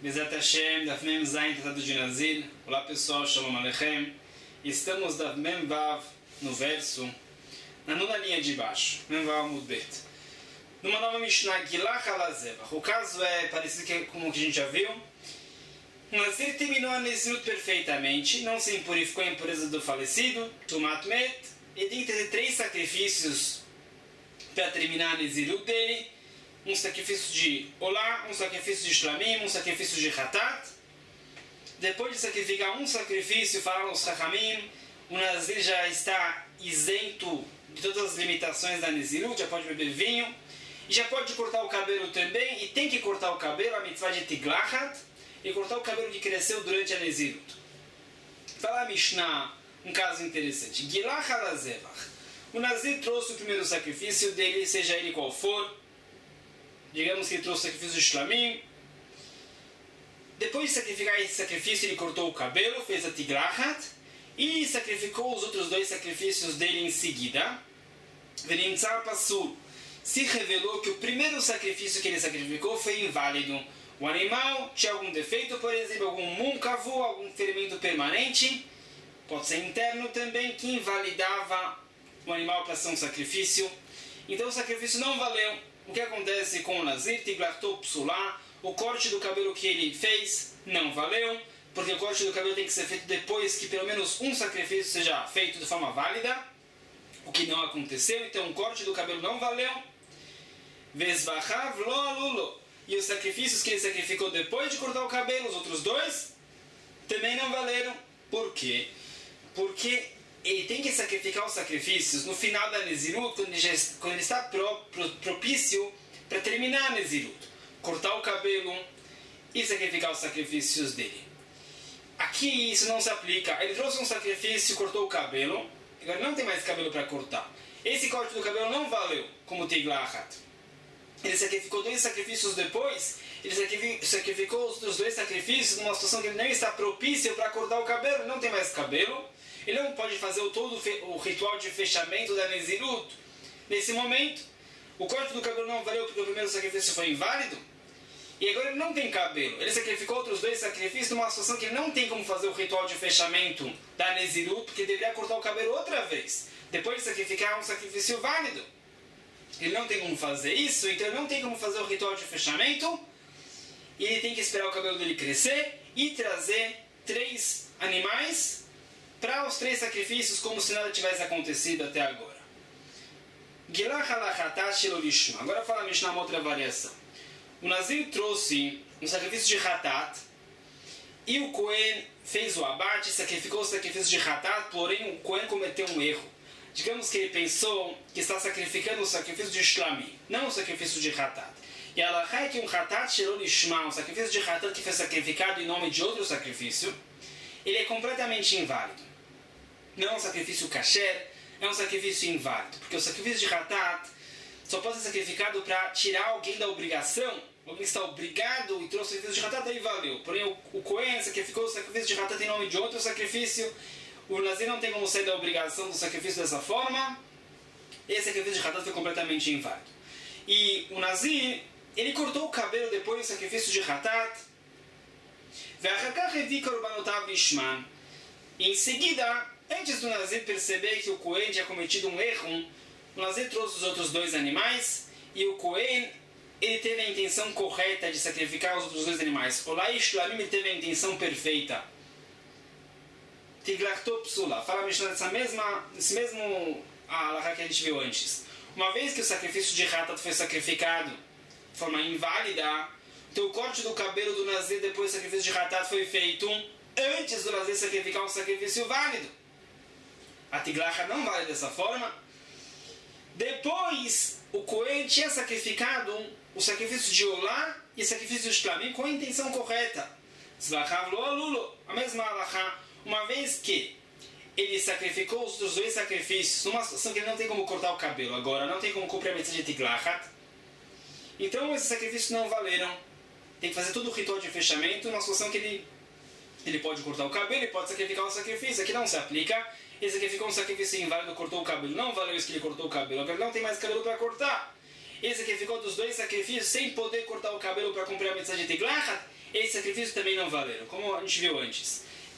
Bezat Hashem, Daf Mem Zayin, Tratado de Nazir. Olá pessoal, Shalom Aleichem. Estamos Daf Mem Vav no verso, na nona linha de baixo, Mem Vav Amud Bet. Numa nova Mishnah, Gilach Alazevach. O caso é parecido com o que a gente já viu. O Nazir terminou a Nezirut perfeitamente, não se impurificou a impureza do falecido, Tumat Met, e tem que ter 3 sacrifícios para terminar a Nezirut dele. Um sacrifício de Olá, um sacrifício de Shlamim, um sacrifício de Hatat. Depois de sacrificar um sacrifício, falaram os Chachamim, o Nazir já está isento de todas as limitações da Nezirut, já pode beber vinho, e já pode cortar o cabelo também, e tem que cortar o cabelo, a mitzvah de Tiglachat, e cortar o cabelo que cresceu durante a Nezirut. Fala a Mishnah, um caso interessante. Gilach Alazevach. O Nazir trouxe o primeiro sacrifício dele, seja ele qual for. Digamos que ele trouxe o sacrifício de Shlamim. Depois de sacrificar esse sacrifício, ele cortou o cabelo, fez a Tiglachat e sacrificou os outros 2 sacrifícios dele em seguida. Venintzar Passur. Se revelou que o primeiro sacrifício que ele sacrificou foi inválido. O animal tinha algum defeito, por exemplo, algum munkavu, algum ferimento permanente, pode ser interno também, que invalidava o animal para ser um sacrifício. Então o sacrifício não valeu. O que acontece com o Nazir? Tiglatou psulá, o corte do cabelo que ele fez não valeu, porque o corte do cabelo tem que ser feito depois que pelo menos um sacrifício seja feito de forma válida, o que não aconteceu, então o corte do cabelo não valeu. Vesbachav lo alulo. E os sacrifícios que ele sacrificou depois de cortar o cabelo, os outros 2, também não valeram. Por quê? Porque ele tem que sacrificar os sacrifícios no final da Nezirut, quando ele está propício para terminar a Nezirut. Cortar o cabelo e sacrificar os sacrifícios dele. Aqui isso não se aplica. Ele trouxe um sacrifício, cortou o cabelo, agora não tem mais cabelo para cortar. Esse corte do cabelo não valeu como Tiglachat. Ele sacrificou 2 sacrifícios depois, ele sacrificou os outros 2 sacrifícios numa situação que ele não está propício para cortar o cabelo, ele não tem mais cabelo, ele não pode fazer todo o ritual de fechamento da Nezirut. Nesse momento, o corte do cabelo não valeu porque o primeiro sacrifício foi inválido, e agora ele não tem cabelo. Ele sacrificou outros 2 sacrifícios numa situação que ele não tem como fazer o ritual de fechamento da Nezirut, porque ele deveria cortar o cabelo outra vez, depois de sacrificar um sacrifício válido. Ele não tem como fazer isso, então ele não tem como fazer o ritual de fechamento, e ele tem que esperar o cabelo dele crescer e trazer 3 animais para os 3 sacrifícios, como se nada tivesse acontecido até agora. Agora fala a Mishnah uma outra variação. O Nazir trouxe um sacrifício de Hatat, e o Cohen fez o abate e sacrificou o sacrifício de Hatat, porém o Cohen cometeu um erro. Digamos que ele pensou que está sacrificando o sacrifício de Shlamim, não o sacrifício de Hatat. E a halakha é que um Hatat Shelo Lishma, um sacrifício de Hatat que foi sacrificado em nome de outro sacrifício, ele é completamente inválido. Não é um sacrifício kasher, é um sacrifício inválido. Porque o sacrifício de Hatat só pode ser sacrificado para tirar alguém da obrigação. Alguém está obrigado e trouxe o sacrifício de Hatat, aí valeu. Porém o Cohen sacrificou o sacrifício de Hatat em nome de outro sacrifício. O Nazir não tem como sair da obrigação do sacrifício dessa forma. Esse sacrifício de Hatat foi completamente inválido. E o Nazir, ele cortou o cabelo depois do sacrifício de Hatat. E em seguida, antes do Nazir perceber que o Cohen tinha cometido um erro, o Nazir trouxe os outros 2 animais, e o Cohen, ele teve a intenção correta de sacrificar os outros 2 animais. Olá e Shlamim, ele teve a intenção perfeita. Tiglatou psula. Fala a Mishnah nesse mesmo halakha que a gente viu antes. Uma vez que o sacrifício de Hatat foi sacrificado de forma inválida, então o corte do cabelo do Nazir depois do sacrifício de Hatat foi feito antes do Nazir sacrificar um sacrifício válido. A Tiglachat não vale dessa forma. Depois, o Cohen tinha sacrificado o sacrifício de Olá e o sacrifício de Shlamim com a intenção correta. Zvachav lo alulo. A mesma halakha. Uma vez que ele sacrificou os outros 2 sacrifícios numa situação que ele não tem como cortar o cabelo agora, não tem como cumprir a mitzvah de Tiglachat, então esses sacrifícios não valeram. Tem que fazer todo o ritual de fechamento numa situação que ele pode cortar o cabelo e pode sacrificar um sacrifício. Aqui não se aplica. Ele sacrificou um sacrifício inválido, cortou o cabelo. Não valeu isso que ele cortou o cabelo. Agora ele não tem mais cabelo para cortar. Ele sacrificou dos 2 sacrifícios sem poder cortar o cabelo para cumprir a mitzvah de Tiglachat. esse sacrifício também não valeram, como a gente viu antes. O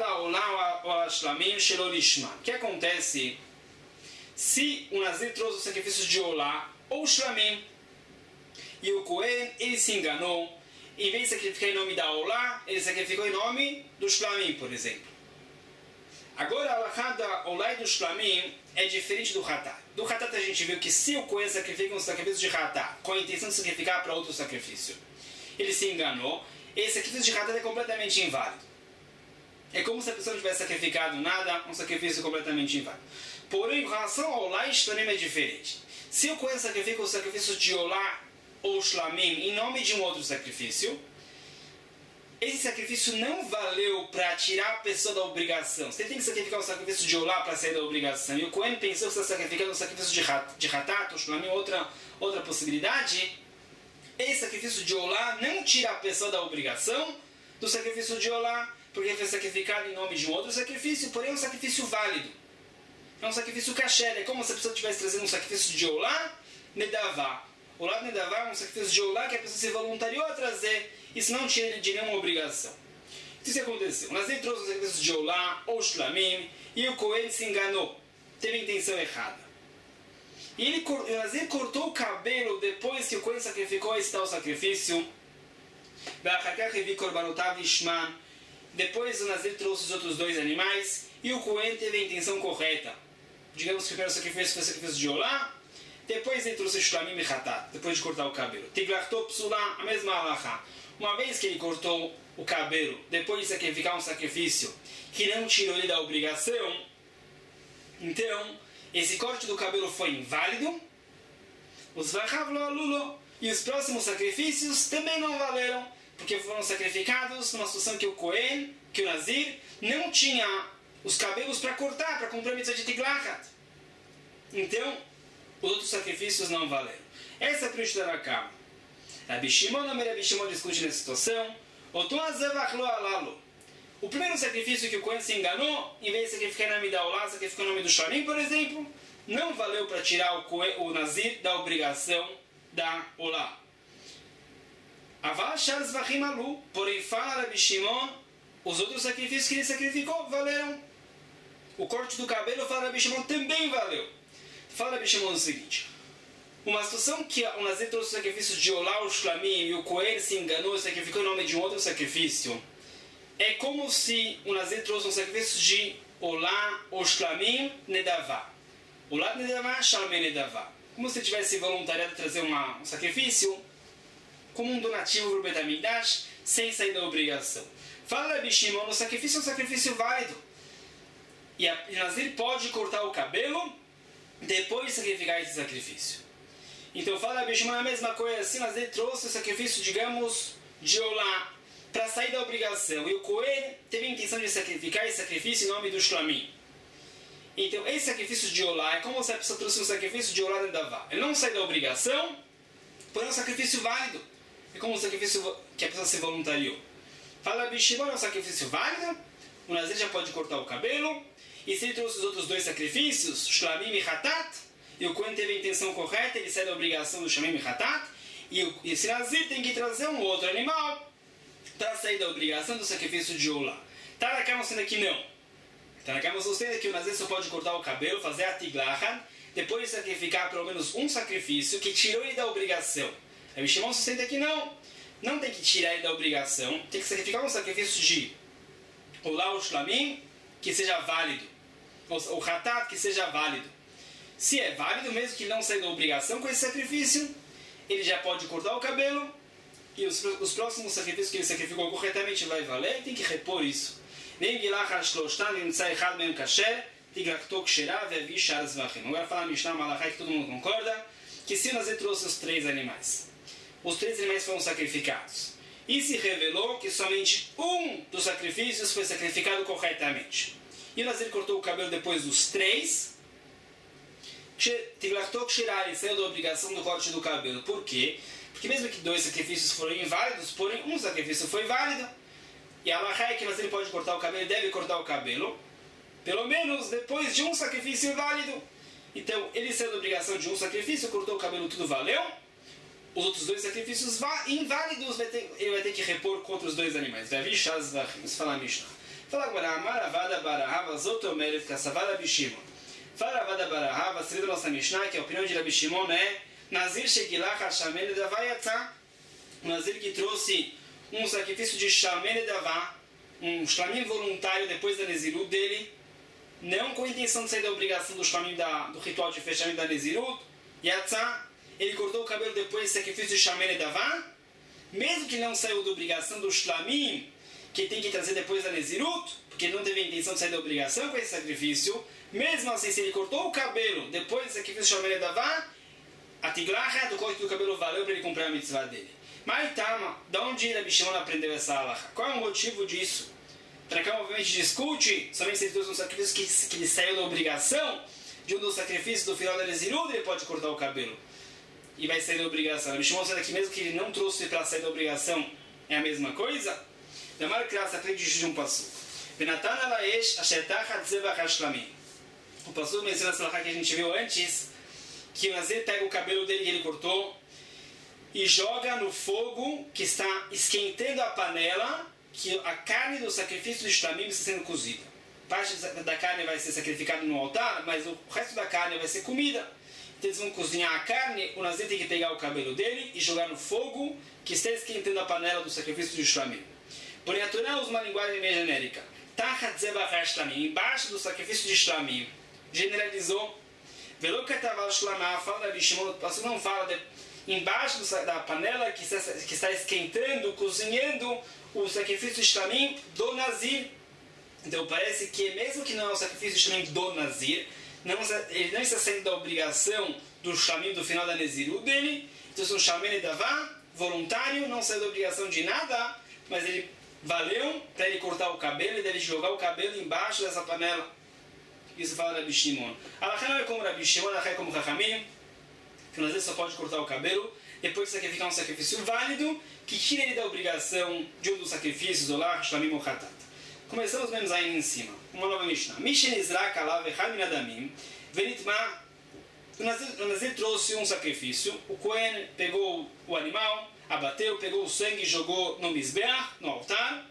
que acontece se o Nazir trouxe os sacrifícios de Olá ou Shlamim e o Cohen ele se enganou, em vez de sacrificar em nome da Olá, ele sacrificou em nome do Shlamim, por exemplo. Agora a halakha da Olá e do Shlamim é diferente do Hatat. Do Hatat a gente viu que se o Cohen sacrifica um sacrifício de Hatat com a intenção de sacrificar para outro sacrifício, ele se enganou, esse sacrifício de Hatat é completamente inválido. É como se a pessoa não tivesse sacrificado nada, um sacrifício completamente inválido. Porém, em relação ao Olá e Shlamim é diferente. Se o Cohen sacrifica o sacrifício de Olá ou Shlamim em nome de um outro sacrifício, esse sacrifício não valeu para tirar a pessoa da obrigação. Você tem que sacrificar o sacrifício de Olá para sair da obrigação. E o Cohen pensou que você está sacrificando o sacrifício de Hatat ou Shlamim, outra possibilidade. Esse sacrifício de Olá não tira a pessoa da obrigação do sacrifício de Olá, porque foi sacrificado em nome de um outro sacrifício, porém é um sacrifício válido. É um sacrifício kasher. É como se a pessoa estivesse trazendo um sacrifício de Olá, Nedavá. Olá Nedavá é um sacrifício de Olá que a pessoa se voluntariou a trazer. Isso não tira ele de nenhuma obrigação. Isso que aconteceu. O Nazir trouxe um sacrifício de Olá ou Shlamim e o Cohen se enganou. Teve a intenção errada. E o Nazir cortou o cabelo depois que o Cohen sacrificou esse tal sacrifício. Depois o Nazir trouxe os outros dois animais e o Cohen teve a intenção correta. Digamos que o primeiro sacrifício foi o sacrifício de Olá, depois ele trouxe Shlamim e Hatat, depois de cortar o cabelo. Tiglachto Psulá, a mesma halakha. Uma vez que ele cortou o cabelo, depois de sacrificar um sacrifício que não tirou ele da obrigação, então esse corte do cabelo foi inválido, os Vachav lo alulo, e os próximos sacrifícios também não valeram, porque foram sacrificados numa situação que o Cohen, que o Nazir, não tinha os cabelos para cortar, para cumprir a mitzvah de Tiglachat. Então, os outros sacrifícios não valeram. Essa é a Prush da Rakam. Rabi Shimon discute nessa situação. O primeiro sacrifício que o Cohen se enganou, em vez de sacrificar em nome da Olá, sacrificou em nome do Shlamim, por exemplo, não valeu para tirar o Nazir da obrigação da Olá. Porém, fala Rabi Shimon, os outros sacrifícios que ele sacrificou valeram. O corte do cabelo, fala Rabi Shimon, também valeu. Fala Rabi Shimon o seguinte: uma situação que o Nazir trouxe o sacrifício de Olá ou Shlamim e o Cohen se enganou e sacrificou em nome de um outro sacrifício, é como se o Nazir trouxe um sacrifício de Olá ou Shlamim Nedavá. Olá Nedavá, Shlamim Nedavá. Como se tivesse voluntariado a trazer um sacrifício como um donativo para o Beit HaMikdash, sem sair da obrigação. Fala Rabi Shimon, o sacrifício é um sacrifício válido. E o Nazir pode cortar o cabelo depois de sacrificar esse sacrifício. Então fala Rabi Shimon a mesma coisa. Se o Nazir trouxe o sacrifício, digamos, de Olá, para sair da obrigação, e o Cohen teve a intenção de sacrificar esse sacrifício em nome do Shlamim. Então esse sacrifício de Olá é como se a pessoa trouxe um sacrifício de Olá Nedavá. Ele não sai da obrigação, porém é um sacrifício válido. É como um sacrifício que a pessoa se voluntariou. Fala Rabi Shimon, é um sacrifício válido, o Nazir já pode cortar o cabelo, e se ele trouxe os outros dois sacrifícios, Shlamim e Hatat, e o Cohen teve a intenção correta, ele sai da obrigação do Shlamim e Hatat, e esse Nazir tem que trazer um outro animal para sair da obrigação do sacrifício de Olá. Tarakam mostrando aqui não. Tarakam mostrando que o Nazir só pode cortar o cabelo, fazer a Tiglachat, depois de sacrificar pelo menos um sacrifício que tirou ele da obrigação. Rabi Shimon sustenta que não tem que tirar ele da obrigação, tem que sacrificar um sacrifício de Olá ou Shlamim que seja válido, ou Hatat que seja válido. Se é válido, mesmo que ele não saia da obrigação com esse sacrifício, ele já pode cortar o cabelo, e os próximos sacrifícios que ele sacrificou corretamente vai valer, tem que repor isso. Agora fala a Mishnah Malachai que todo mundo concorda, que se o Nazir trouxe os três animais foram sacrificados, e se revelou que somente um dos sacrifícios foi sacrificado corretamente, e o Nazir cortou o cabelo depois dos três, ele saiu da obrigação do corte do cabelo. Por quê? Porque mesmo que dois sacrifícios foram inválidos, porém um sacrifício foi válido, e a halakha é que o Nazir pode cortar o cabelo, deve cortar o cabelo pelo menos depois de um sacrifício válido. Então ele saiu da obrigação de um sacrifício, cortou o cabelo, tudo valeu. os outros dois sacrifícios inválidos, ele vai ter que repor contra os dois animais. Vamos falar a Mishnah. Fala agora, Amaravada Barahava Zotomeret Kassavada Bishimon. Fala Ravada Barahava, seria da nossa Mishnah, que a opinião de Rabi Shimon é Nazir Shegilach HaShamen Davayatza. Um Nazir que trouxe um sacrifício de Shamen Davá, um shlamim voluntário depois da Nezirut dele, não com a intenção de sair da obrigação do shlamim do ritual de fechamento da Nezirut. Yatzá, ele cortou o cabelo depois do sacrifício de Shamen Davá, mesmo que não saiu da obrigação do shlamim, que tem que trazer depois da Nezirut, porque ele não teve a intenção de sair da obrigação com esse sacrifício. Mesmo assim, se ele cortou o cabelo depois do sacrifício de Shamen Davá, a tiglacha do corte do cabelo valeu para ele cumprir a mitzvah dele. Mas Tama, da onde Rabi Shimon aprendeu essa halakha? Qual é o motivo disso? Para cá, obviamente, discute somente se ele trouxe um sacrifício que ele saiu da obrigação de um dos sacrifícios do final da Nezirut, ele pode cortar o cabelo e vai sair da obrigação. Rabi Shimon sabe que mesmo que ele não trouxe para sair da obrigação é a mesma coisa. Damar Kras aprende de um passo. Benatan alaesh ashetach hatzevach hashlamim. O pastor menciona essa halakha que a gente viu antes, que o Nazir pega o cabelo dele que ele cortou e joga no fogo que está esquentando a panela, que a carne do sacrifício de shlamim está sendo cozida. Parte da carne vai ser sacrificada no altar, mas o resto da carne vai ser comida. Então eles vão cozinhar a carne, o Nazir tem que pegar o cabelo dele e jogar no fogo que está esquentando a panela do sacrifício de shlamim. Porém, a Torá usa uma linguagem meio genérica. Tachat zebach shlamim, embaixo do sacrifício de shlamim. Generalizou. Velo kataval shlamah, fala da Bishimon, não fala embaixo da panela que está esquentando, cozinhando o sacrifício de shlamim do Nazir. Então parece que mesmo que não é o sacrifício de shlamim do Nazir, ele não está saindo da obrigação do shlamim do final da Nezirut dele. Então se um shamen davá, voluntário, não saiu da obrigação de nada, mas ele valeu para ele cortar o cabelo e deve jogar o cabelo embaixo dessa panela. Isso fala Rabi Shimon. Alachá não é como Rabi Shimon, Alachá é como Chachamim, que às vezes só pode cortar o cabelo depois de sacrificar um sacrifício válido que tira ele da obrigação de um dos sacrifícios, Olá, Shlamim ou Hatat. Começamos mesmo aí em cima. Uma nova Mishnah. Mishen Izrak alav echad min adamim venitma. O Nazir trouxe um sacrifício, o Cohen pegou o animal, abateu, pegou o sangue e jogou no Mizbeach, no altar.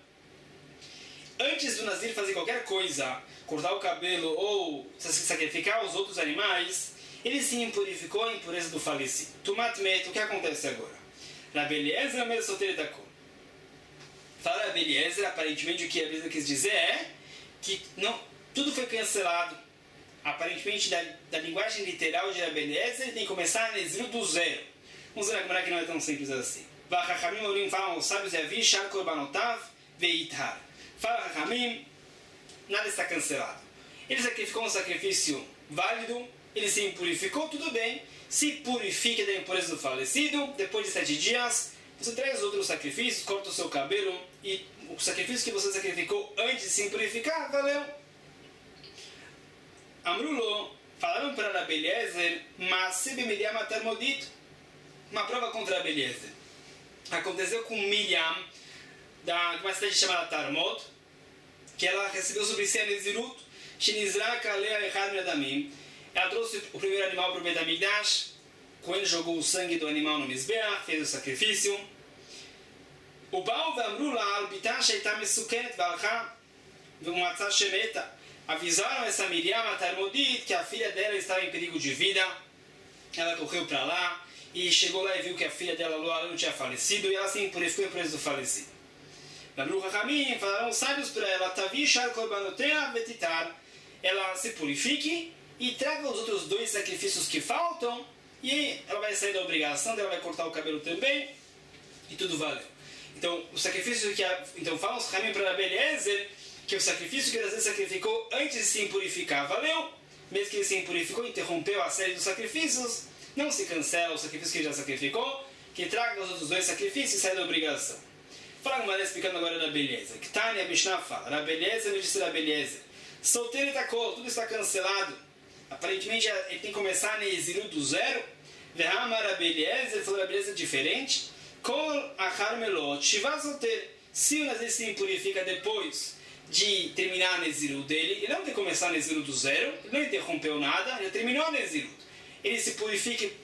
Antes do Nazir fazer qualquer coisa, cortar o cabelo ou sacrificar os outros animais, ele se impurificou a impureza do falecido. Tumat met, o que acontece agora? Rabi Eliezer mesmo solteiro da cor. Fala Rabi Eliezer, aparentemente o que a Bíblia quis dizer é que não, tudo foi cancelado. Aparentemente, da linguagem literal de Rabi Eliezer, ele tem que começar a Nezirut do zero. Vamos ver na Gemara que não é tão simples assim. Vachachamim Orim falam os sábios Yavi, Shar Korbanotav, Veitar. Fala Chachamim, nada está cancelado. Ele sacrificou um sacrifício válido, ele se impurificou, tudo bem. Se purifique da impureza do falecido, depois de 7 dias, você traz outros sacrifícios, corta o seu cabelo, e o sacrifício que você sacrificou antes de se impurificar, valeu. Amrulo, falaram para Rabi Eliezer, mas se Miriam matar modito, uma prova contra Rabi Eliezer. Aconteceu com Miriam, de uma cidade chamada Tarmod, que ela recebeu sobre si a Nezirut, Shinizrak alea echad min adamim. Ela trouxe o primeiro animal para o Beit HaMikdash, Cohen jogou o sangue do animal no Mizbeach, fez o sacrifício. O Baal ve'amru la'al bitah she'ayta mesukenet ve'alcha ve'matzah shemeta. Avisaram essa Miriam, a Tarmodit, que a filha dela estava em perigo de vida. Ela correu para lá e chegou lá e viu que a filha dela, Loaran, tinha falecido, e ela se impurificou em preço do falecido. Lamru Chachamim, falaram sábios para ela, Tavi shar korbanotea vetitar. Ela se purifique e traga os outros 2 sacrifícios que faltam, e ela vai sair da obrigação, ela vai cortar o cabelo também, e tudo valeu. Então, o sacrifício que então falam os Chachamim para Rabi Eliezer, que o sacrifício que ele sacrificou antes de se impurificar valeu, mesmo que ele se impurificou, interrompeu a série dos sacrifícios, não se cancela o sacrifício que ele já sacrificou, que traga os outros 2 sacrifícios e sai da obrigação. Fala uma vez explicando agora Rabi Eliezer, que Tânia Mishnah fala, Rabi Eliezer me disse Rabi Eliezer, solteiro está colo, tudo está cancelado, aparentemente ele tem que começar a Nezirut do zero. Vehama Rabi Eliezer, falou Rabi Eliezer diferente, Kol achar melot, Shiva solteiro, se o Nazir se impurifica depois de terminar a Nezirut dele, ele não tem que começar a Nezirut do zero, ele não interrompeu nada, ele terminou a Nezirut. Ele se purifica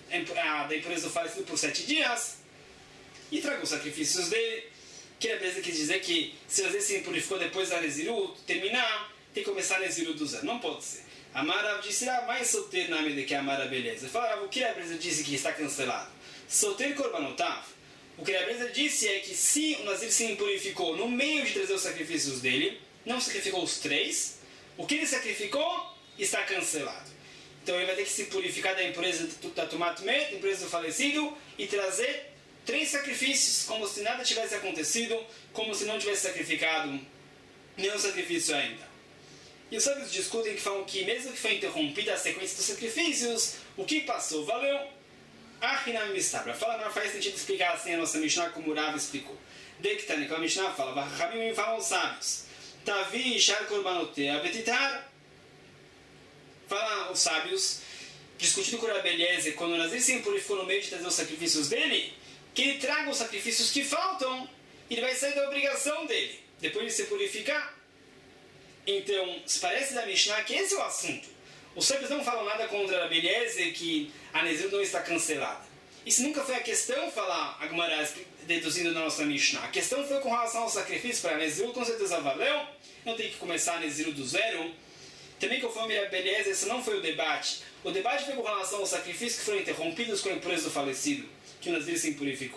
da impureza do falecido por 7 dias e traga os sacrifícios dele. Que a Beleza quis dizer que se às vezes se impurificou depois da Nezirut, terminar, tem que começar a Nezirut do zero. Não pode ser. A Marav disse, mais solteiro na medida que a Mara Beleza. Falava, o que a Beleza disse que está cancelado? Solteiro Korbanotav. O que a Beleza disse é que se o Nazir se impurificou no meio de trazer os sacrifícios dele, não sacrificou os 3, o que ele sacrificou está cancelado. Então ele vai ter que se purificar da impureza da Tumat Met, da impureza do falecido, e trazer 3 sacrifícios, como se nada tivesse acontecido, como se não tivesse sacrificado nenhum sacrifício ainda. E os sábios discutem que falam que mesmo que foi interrompida a sequência dos sacrifícios, o que passou valeu. Achinam Mistabra. Fala, não faz sentido explicar assim a nossa Mishnah como o Rav explicou. Dektani, a Mishnah fala, Vachamim falam os sábios. Tavi, Shar Korbanotea, Betitar. Fala os sábios, discutindo com o Rabi Eliezer, quando o Nazir se impurificou no meio de trazer os sacrifícios dele, que ele traga os sacrifícios que faltam, e ele vai sair da obrigação dele, depois de se purificar. Então, se parece da Mishnah que esse é o assunto. Os sábios não falam nada contra a Rabi Eliezer, que a Nezirut não está cancelada. Isso nunca foi a questão, falar a Gemara deduzindo na nossa Mishnah. A questão foi com relação ao sacrifício para a Nezirut, com certeza valeu, não tem que começar a Nezirut do zero. Também conforme a Rabi Eliezer, esse não foi o debate. O debate foi com relação aos sacrifícios que foram interrompidos com a impureza do falecido, que o Nazir se impurificou.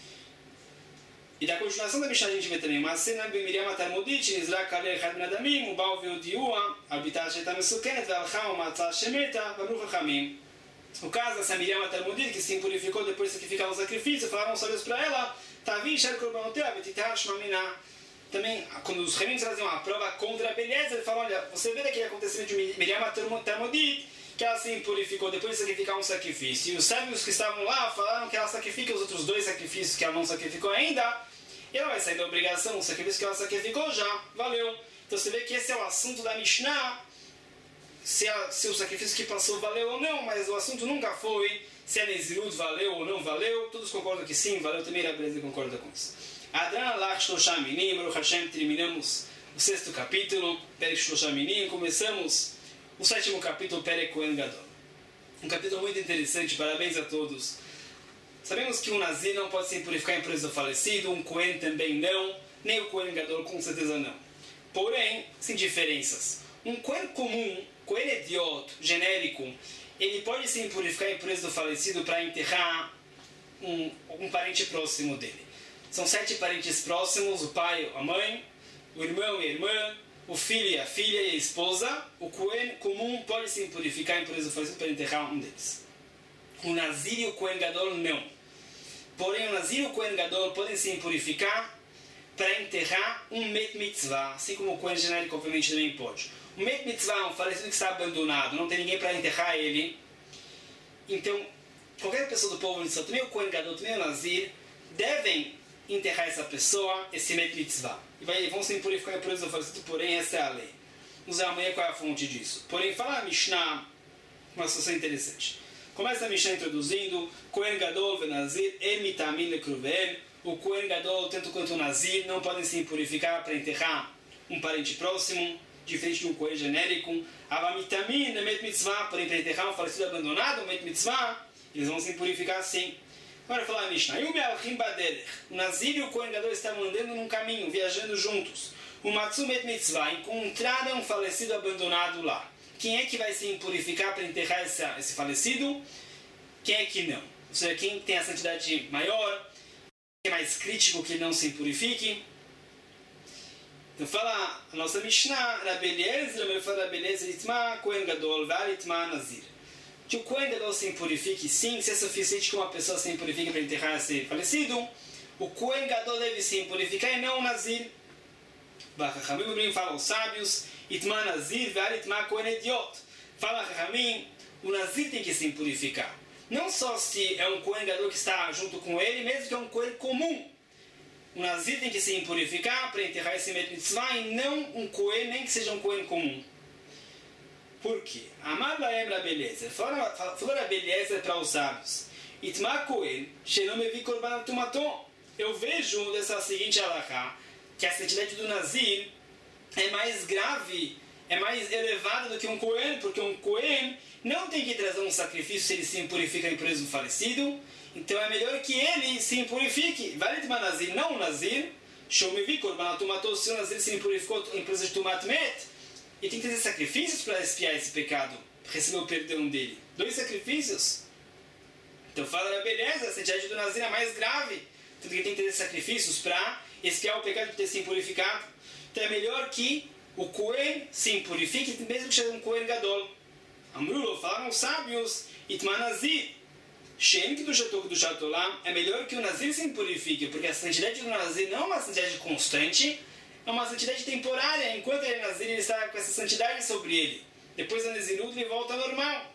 E da continuação da Mishnah a gente vê também, mas cena Miriam Tarmudit, Nizrak Kalei Echad Minadamim, Ubal Veodiua, Habitat Sheta Mesukenet, Valcham, Matzah Shemeta, Baruch HaChamim. O caso dessa Miriam Tarmudit, que se impurificou depois de sacrificar o sacrifício, falaram os sábios para ela, Tavi Shar Korbanotea, Betitar Shmamina. Também, quando os rabinos traziam uma prova contra a beleza, ele falou, olha, você vê daquele acontecimento de Miriam Tarmudit, que ela se impurificou depois de sacrificar um sacrifício. E os sábios que estavam lá falaram que ela sacrifica os outros 2 sacrifícios que ela não sacrificou ainda, e ela vai sair da obrigação, o sacrifício que ela sacrificou já, valeu. Então você vê que esse é o assunto da Mishnah, se o sacrifício que passou valeu ou não, mas o assunto nunca foi se a Nezirut valeu ou não valeu. Todos concordam que sim, valeu, também a beleza concorda com isso. Adran Lach Shloshah Minim, Baruch Hashem, terminamos o 6º capítulo, Perek Shloshah Minim, começamos o 7º capítulo, Perek Kohen Gadol. Um capítulo muito interessante, parabéns a todos. Sabemos que um Nazir não pode se purificar em impureza do falecido, um Kohen também não, nem o Kohen Gadol com certeza não. Porém, sem diferenças. Um Kohen comum, Kohen Ediot, genérico, ele pode se purificar em impureza do falecido para enterrar um parente próximo dele. São 7 parentes próximos, o pai, a mãe, o irmão e a irmã, o filho e a filha e a esposa. O Kohen comum pode se purificar em impureza do falecido para enterrar um deles. O Nazir e o Kohen Gadol não. Porém, o Nazir e o Kohen Gadol podem se purificar para enterrar um Met Mitzvah, assim como o Kohen genérico obviamente também pode. O Met Mitzvah é um falecido que está abandonado, não tem ninguém para enterrar ele. Então, qualquer pessoa do povo, também o Kohen Gadol, também o Nazir, devem enterrar essa pessoa, esse Met Mitzvah. E vão se purificar em impureza do falecido, porém essa é a lei. Vamos ver amanhã qual é a fonte disso. Porém, fala a Mishnah, uma situação interessante. Começa a Mishnah introduzindo Kohen Gadol ve Nazir mitamin lekruvel. O Kohen Gadol, tanto quanto o Nazir, não podem se purificar para enterrar um parente próximo, diferente de um Kohen genérico. Avamitamin Met Mitzvah, porém para enterrar um falecido abandonado, um Met Mitzvah, eles vão se purificar sim. Agora falar a Mishnah. O Nazir e o Kohen Gadol estavam andando num caminho, viajando juntos. O Matsu Met Mitzvah, encontraram um falecido abandonado lá. Quem é que vai se purificar para enterrar esse falecido? Quem é que não? Ou seja, quem tem a santidade maior, quem é mais crítico que não se purifique? Então fala a nossa Mishnah, Rabi Eliezer, ele fala Rabi Eliezer, Itma Kohen Gadol, Var Itma Nazir. Que o Kohen Gadol se purifique, sim, se é suficiente que uma pessoa se purifique para enterrar esse falecido, o Kohen Gadol deve se purificar e não o Nazir. Bachachamim fala aos sábios, Itma Nazir, Var Itma Kohen Ediot. Fala Chachamim, o Nazir tem que se purificar. Não só se é um Kohen Gadol que está junto com ele, mesmo que é um Kohen comum. O Nazir tem que se purificar para enterrar esse Met Mitzvah e não um Kohen, nem que seja um Kohen comum. Por quê? Amar Laem Rabi Eliezer. Falou Rabi Eliezer para os sábios. Itma Kohen, Shenom Evi Korban Tumaton. Eu vejo dessa seguinte halakha, que a santidade do Nazir é mais grave é mais elevado do que um Cohen, porque um Cohen não tem que trazer um sacrifício se ele se impurifica em preso falecido. Então é melhor que ele se impurifique. Vale de Nazir, não um Nazir. Show me vi, Korban Tumatou, se o Nazir se impurificou em preso de Tumat Met, e tem que trazer sacrifícios para expiar esse pecado, para receber o perdão dele. 2 sacrifícios. Então fala da beleza, a santidade do Nazir é mais grave. Tanto que ele tem que trazer sacrifícios para expiar o pecado de ter se impurificado. Então é melhor que o Cohen se impurifique, mesmo que seja um Cohen Gadol. Amrulo, falaram os sábios, Itman Nazir, Shem que do Shatolá, é melhor que o Nazir se impurifique, porque a santidade do Nazir não é uma santidade constante, é uma santidade temporária. Enquanto ele é Nazir, ele está com essa santidade sobre ele. Depois da Nazirut, ele volta ao normal.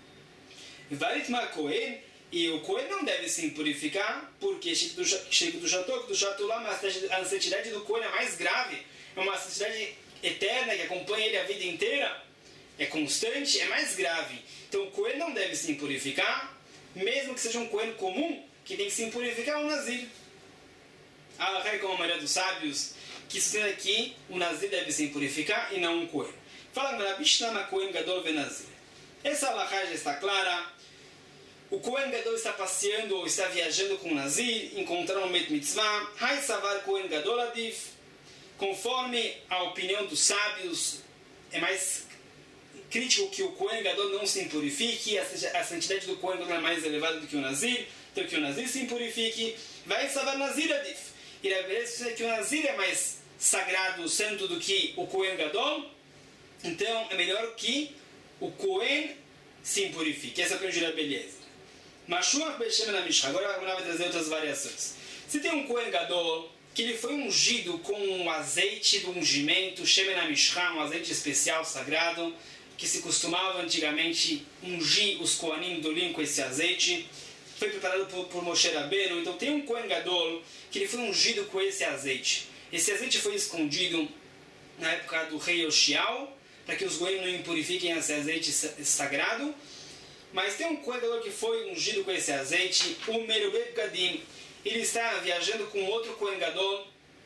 Varitma Cohen, e o Cohen não deve se impurificar, porque Sheik do Shatolá, a santidade do Cohen é mais grave, é uma santidade eterna que acompanha ele a vida inteira, é constante, é mais grave. Então o Cohen não deve se impurificar, mesmo que seja um Cohen comum, que tem que se impurificar um Nazir. Allah é como a maioria dos sábios, que sustenta que o Nazir deve se impurificar e não um Cohen. Fala na Bishnama Cohen Gadol ve Nazir. Essa Allah já está clara. O Cohen Gadol está passeando ou está viajando com o Nazir, encontraram um Met Mitzvah, Hai Savar Cohen Gadol Adif. Conforme a opinião dos sábios, é mais crítico que o Cohen Gadol não se impurifique, a santidade do Cohen Gadol é mais elevada do que o Nazir, então que o Nazir se impurifique, vai salvar Nazir Adif. E a beleza é que o Nazir é mais sagrado, santo do que o Cohen Gadol, então é melhor que o Cohen se impurifique. Essa é a opinião de beleza. Mashuach Beshem na Mishra. Agora vai trazer outras variações. Se tem um Cohen Gadol que ele foi ungido com um azeite do ungimento, Shemen HaMishcha, um azeite especial, sagrado, que se costumava antigamente ungir os Kohanim Dolim com esse azeite, foi preparado por Moshe Rabbeinu. Então tem um Kohen Gadol que ele foi ungido com esse azeite. Esse azeite foi escondido na época do rei Yoshiao, para que os Kohanim não impurifiquem esse azeite sagrado. Mas tem um Kohen Gadol que foi ungido com esse azeite, o Merubeh Gadim. Ele está viajando com outro Kohen Gadol,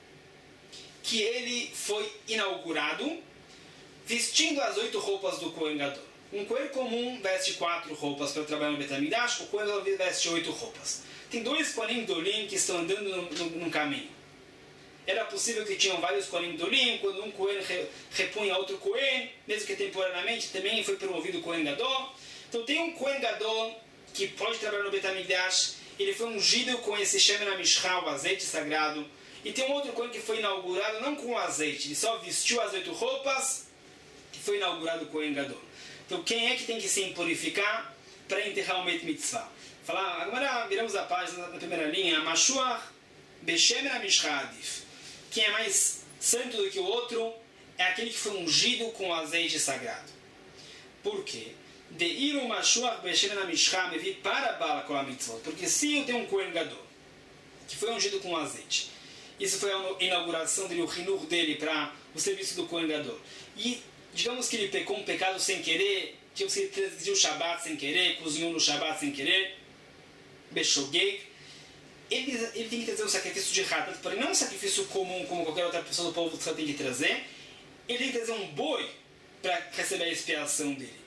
que ele foi inaugurado, vestindo as 8 roupas do Kohen Gadol. Um Kohen comum veste 4 roupas para trabalhar no Beit HaMikdash, o Kohen Gadol veste 8 roupas. Tem 2 Kohanim Dolim que estão andando no caminho. Era possível que tinham vários Kohanim Dolim, quando um Kohen repunha outro Kohen, mesmo que temporariamente, também foi promovido o Kohen Gadol. Então tem um Kohen Gadol que pode trabalhar no Beit HaMikdash, ele foi ungido com esse Shemen HaMishcha, o azeite sagrado. E tem um outro Kohen que foi inaugurado não com o azeite, ele só vestiu as 8 roupas e foi inaugurado o Kohen Gadol. Então quem é que tem que se impurificar para enterrar o Met Mitzvah? Falar, agora viramos a página na primeira linha, Mashuach Beshem HaMishcha Adif. Quem é mais santo do que o outro é aquele que foi ungido com o azeite sagrado. Por quê? Deiru Mashuach Beshem HaMishcha me vi para Bala com a mitzvot. Porque se eu tenho um Kohen Gadol que foi ungido com azeite, isso foi a inauguração dele, o rinur dele para o serviço do Kohen Gadol. E digamos que ele pecou um pecado sem querer, digamos que ele transgrediu o Shabbat sem querer, cozinhou no Shabbat sem querer, Beshogeg, ele tem que trazer um sacrifício de Hatat, porém não um sacrifício comum como qualquer outra pessoa do povo só tem que trazer. Ele tem que trazer um boi para receber a expiação dele.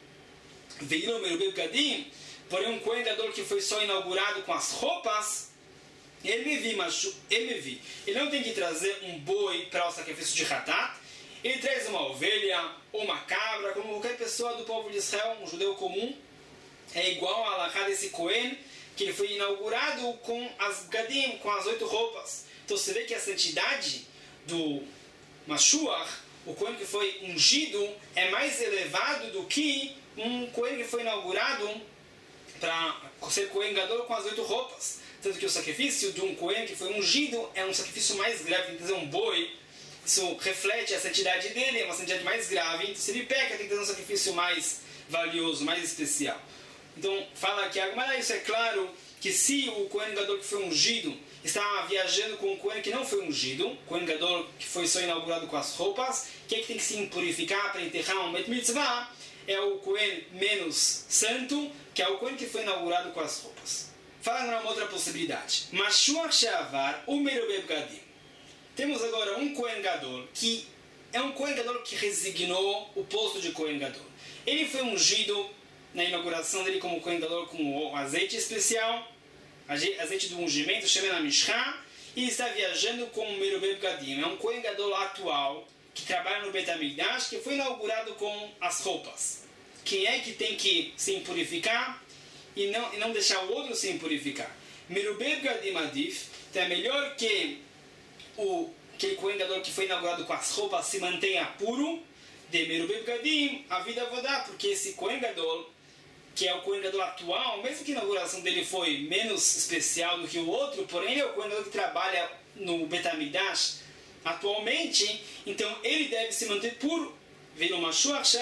Veio no Merubeh Gadim, porém um Kohen Gadol que foi só inaugurado com as roupas, ele me vi. Ele não tem que trazer um boi para o sacrifício de Hatat, ele traz uma ovelha ou uma cabra, como qualquer pessoa do povo de Israel, um judeu comum, é igual a Alahá desse Kohen, que ele foi inaugurado com as Gadim, com as 8 roupas. Então você vê que a santidade do Mashuach, o Kohen que foi ungido, é mais elevado do que um Kohen que foi inaugurado para ser Kohen Gadol com as 8 roupas. Tanto que o sacrifício de um Kohen que foi ungido é um sacrifício mais grave, tem que trazer um boi. Isso reflete a santidade dele, é uma santidade mais grave. Então se ele peca, tem que trazer um sacrifício mais valioso, mais especial. Então fala que isso é claro, que se o Kohen Gadol que foi ungido estava viajando com um Kohen que não foi ungido, Kohen Gadol que foi só inaugurado com as roupas, quem é que tem que se impurificar para enterrar um Met Mitzvah? É o Kohen menos santo, que é o Kohen que foi inaugurado com as roupas. Fala agora uma outra possibilidade. Mashuach She'avar, o Merubeh Gadim. Temos agora um Kohen Gadol que é um Kohen Gadol que resignou o posto de Kohen Gadol. Ele foi ungido na inauguração dele como Kohen Gadol com o azeite especial, azeite do ungimento, Shemen HaMishcha, e está viajando com o Merubeh Bgadim. É um Kohen Gadol atual que trabalha no Bet HaMikdash, que foi inaugurado com as roupas. Quem é que tem que se impurificar e não deixar o outro se impurificar? Merubeh Bgadim Adif, então é melhor que aquele Kohen Gadol que foi inaugurado com as roupas se mantenha puro, de Merubeh Bgadim, a vida Avodá, porque esse Kohen Gadol, que é o Kohen Gadol atual, mesmo que a inauguração dele foi menos especial do que o outro, porém ele é o Kohen Gadol que trabalha no Bet HaMikdash atualmente, então ele deve se manter puro. Veio uma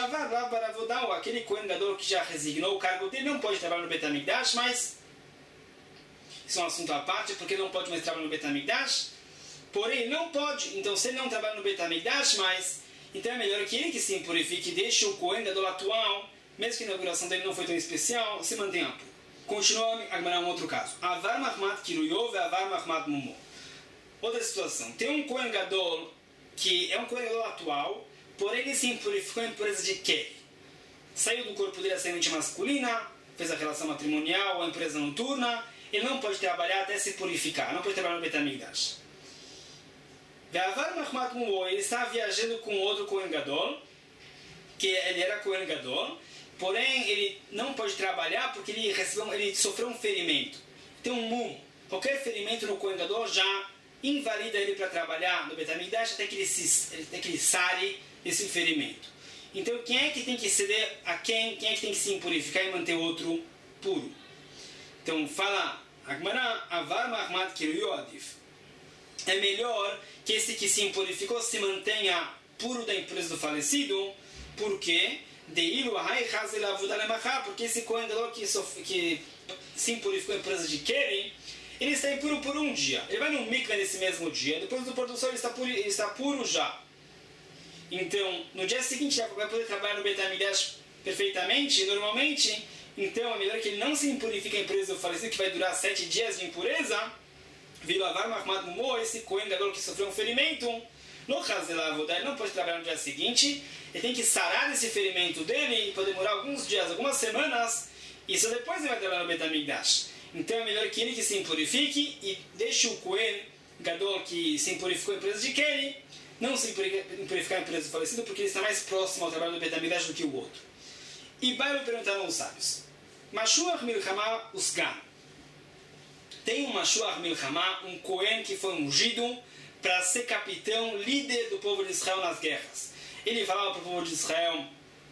aquele Kohen Gadol que já resignou o cargo dele, não pode trabalhar no Bet HaMikdash, mas isso é um assunto à parte, porque ele não pode mais trabalhar no Bet HaMikdash. Porém, não pode, então se ele não trabalha no Bet HaMikdash, mas então é melhor que ele que se impurifique e deixe o Kohen Gadol atual, mesmo que a inauguração dele não foi tão especial, se mantenha puro. Continua a Gemara um outro caso. Avar Mahmat Kiruyov e Avar Mahmat Mumo. Outra situação. Tem um Kohen Gadol que é um Kohen Gadol atual, porém ele se impurificou em impureza de Keli. Saiu do corpo dele a semente masculina, fez a relação matrimonial ou a impureza noturna, ele não pode trabalhar até se purificar, não pode trabalhar no Bet HaMikdash. Ve'avar Mahmat Mumo, ele está viajando com outro Kohen Gadol, que ele era Kohen Gadol, porém ele não pode trabalhar porque ele sofreu um ferimento. Tem um mum. Qualquer ferimento no Kohen Gadol já invalida ele para trabalhar no Bet HaMikdash até que ele sare esse ferimento. Então quem é que tem que ceder a quem? Quem é que tem que se impurificar e manter o outro puro? Então fala Agmará, Avar Mahmat Kiruyodif. É melhor que esse que se impurificou se mantenha puro da impureza do falecido. Por quê? Porque esse Kohen Gadol que se impurificou em impureza de Keri, ele está impuro por um dia. Ele vai no mikveh nesse mesmo dia. Depois do pôr do sol ele está puro já. Então, no dia seguinte ele vai poder trabalhar no Bet HaMikdash perfeitamente, normalmente. Então, é melhor que ele não se impurifique em impureza do falecido, que vai durar 7 dias de impureza. Vilavar Mahmat Mumo, esse Kohen Gadol que sofreu um ferimento, no caso de Lavodá, ele não pode trabalhar no dia seguinte. Ele tem que sarar esse ferimento dele e pode demorar alguns dias, algumas semanas, e só depois ele vai trabalhar no Bet HaMikdash. Então é melhor que ele que se impurifique e deixe o Kohen Gadol que se impurificou em impureza de Keli não se impurificar em impureza do falecido, porque ele está mais próximo ao trabalho do Bet HaMikdash do que o outro. E Bailo perguntaram aos sábios: Mashuach Milchama Usgan. Tem um Mashuach Milchama, um Kohen que foi ungido para ser capitão, líder do povo de Israel nas guerras. Ele falava para o povo de Israel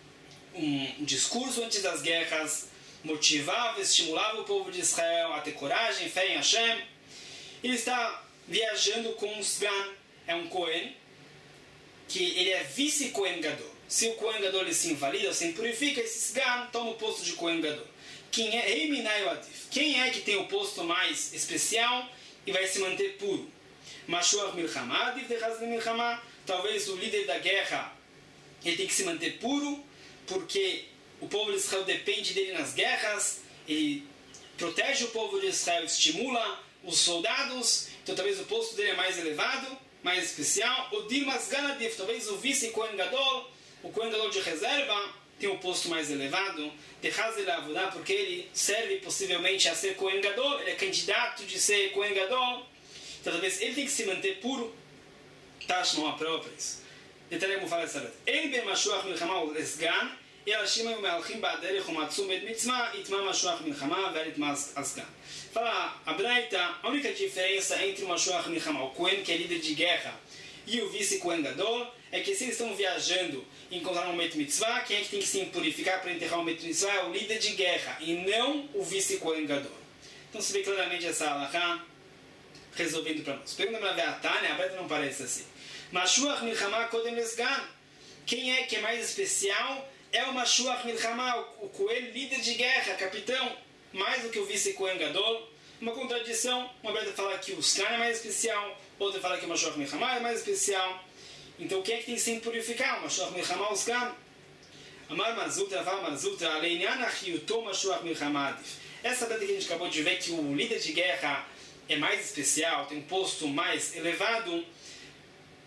um discurso antes das guerras, motivava, estimulava o povo de Israel a ter coragem, fé em Hashem. Ele está viajando com um Sgan, é um Kohen, que ele é vice-Kohen Gadol. Se o Kohen Gadol ele se invalida ou se impurifica, esse Sgan toma o posto de Kohen Gadol. Quem é Eiminai Adif? Quem é que tem o posto mais especial e vai se manter puro? Mashuach Milchama, Adif de Hazli Milchama. Talvez o líder da guerra ele tem que se manter puro, porque o povo de Israel depende dele nas guerras, ele protege o povo de Israel, estimula os soldados, então talvez o posto dele é mais elevado, mais especial. O Dilmas Ganadif, talvez o vice-Kohen Gadol, o Kohen Gadol de reserva, tem um posto mais elevado, porque ele serve possivelmente a ser Kohen Gadol, ele é candidato de ser Kohen Gadol, então talvez ele tem que se manter puro. Tashma própria isso. Detalhe como fala essa letra. Ele bem Mashuach Milchama o Esgan, e ela chama o Melchim Baderech o Matsum Med Mitzvah, Itma Mashuach Milchama, Veritma Asgan. Fala a Braita, a única diferença entre o Mashuach Milchama, o Kohen que é líder de guerra, e o vice-Kohen Gadol, é que se eles estão viajando e encontraram um Met Mitzvah, quem é que tem que se purificar para enterrar o Met Mitzvah é o líder de guerra, e não o vice-Kohen Gadol. Então se vê claramente essa halakha resolvendo para nós. Pergunta para a Tânia, a Braita não parece assim. Mashuach Milchama Kodem Lesgan. Quem é que é mais especial? É o Mashuach Milchama, o Kohen líder de guerra, capitão, mais do que o vice-Kohen Gadol. Uma contradição. Uma Braita fala que o Sgan é mais especial, outra fala que o Mashuach Milchama é mais especial. Então quem é que tem que se purificar? O Mashuach Milchama ou o Sgan? Amar Marzutra, fala Marzutra, Aleinan Achiuto Mashuach Milchama Adif. Essa Braita que a gente acabou de ver, que o líder de guerra é mais especial, tem um posto mais elevado.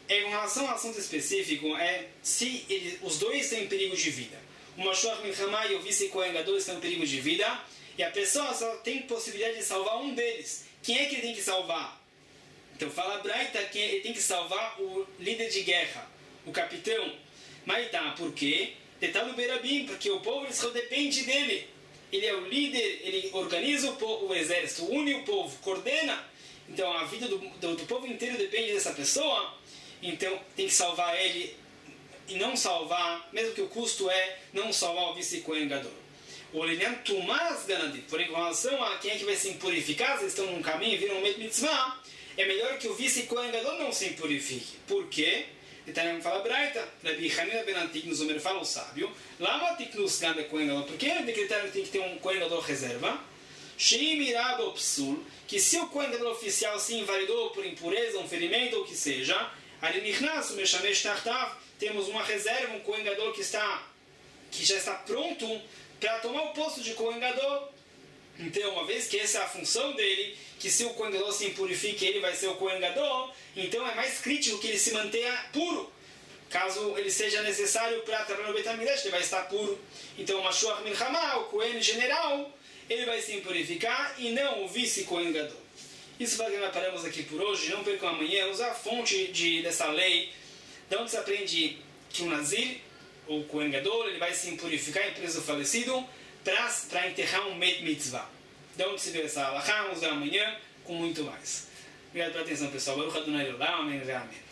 com relação ao assunto específico, se os dois têm perigo de vida. O Mashuach Milchamá e o vice-Kohen Gadol estão em perigo de vida, e a pessoa só tem possibilidade de salvar um deles. Quem é que ele tem que salvar? Então fala a Braita que ele tem que salvar o líder de guerra, o capitão. Mas tá, por quê? Detalhe do Berabim, porque o povo só depende dele. Ele é o líder, ele organiza o exército, une o povo, coordena. Então a vida do povo inteiro depende dessa pessoa. Então tem que salvar ele e não salvar, mesmo que o custo não salvar o vice-Kohen Gadol. O Lilian Tumas Ganadit, porém com relação a quem é que vai se impurificar, se eles estão num caminho e viram um mitzvah, é melhor que o vice-Kohen Gadol não se impurifique. Por quê? Então fala Braita, Rabi Hanina Ben Antiknus Omer fala o sábio, Lama Tiknus Ganda Kohen Gadol, por que decretaram que tem que ter um Kohen Gadol reserva? Sheim Irabo Psul, que se o Kohen Gadol oficial se invalidou por impureza, um ferimento ou o que seja, Arinichnas, o Meshamesh Tartav, temos uma reserva, um Kohen Gadol que já está pronto para tomar o posto de Kohen Gadol. Então, uma vez que essa é a função dele, que se o Kohen Gadol se impurifique, ele vai ser o Kohen Gadol, então é mais crítico que ele se mantenha puro. Caso ele seja necessário para trabalhar no Beit HaMikdash, ele vai estar puro. Então, o Mashuach Milchamá, o Kohen general, ele vai se impurificar e não o vice-Kohen Gadol. Isso vai que nós paramos aqui por hoje. Não percam amanhã. Usar a fonte dessa lei. De onde se aprende que o Nazir, ou o Kohen Gadol, ele vai se impurificar em preso falecido para enterrar um Met Mitzvah. De onde se vê essa alahá? Vamos ver amanhã com muito mais. Obrigado pela atenção, pessoal. Baruch Adonai Olam. Amém.